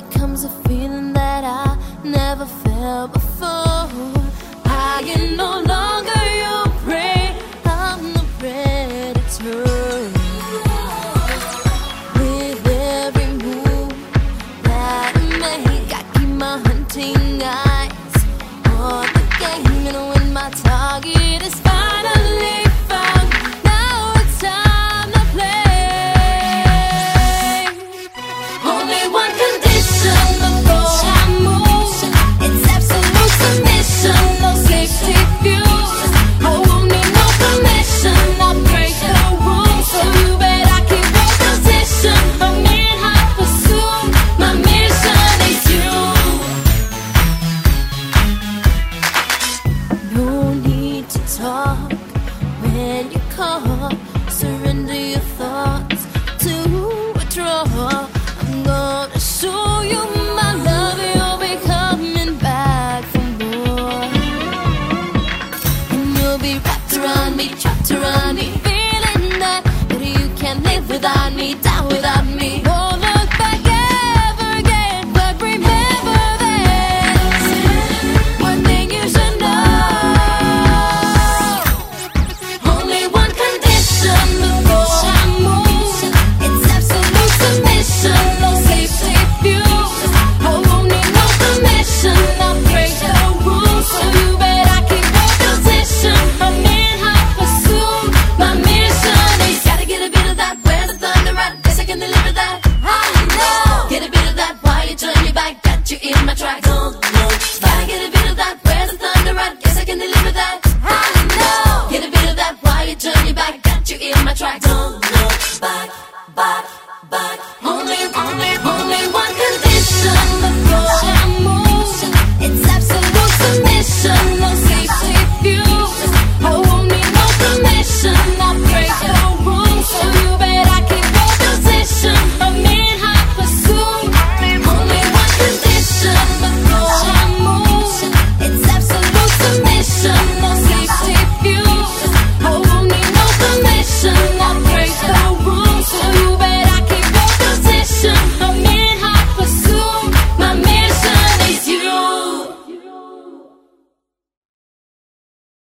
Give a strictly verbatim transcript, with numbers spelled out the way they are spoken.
it comes a feeling that I never felt before. I am no longer your prey, I'm the predator. With every move that I make, I keep my hunting eyes on the game, and when my target is finally found, now it's time to play. Only one condition before I move, it's absolute submission, no safety views. I won't need no permission, I'll break the rules, so you better keep your position. I'm in hot pursuit, my mission is you. No need to talk when you call, surrender your thoughts to withdraw. I'm gonna show you my love, you'll be coming back for more. And you'll be wrapped around me, trapped around me, feeling that, that you can't live without me, die without me. Won't look back ever again, but remember this, one thing you should know. Only one condition before I move, it's absolute submission, no safety views. I won't need no permission, I'll break the rules, so you better keep your position. I'm in hot pursuit, my mission is gotta get a bit of that. Where's the thunder at? Guess I can deliver that. I know. Get a bit of that. Why you turn your back? Got you in my tracks. Don't look back. Get a bit of that. Where's the thunder at? Guess I can deliver that. I know. Get a bit of that. Why you turn your back? Got you in my tracks. Don't look back, back, back.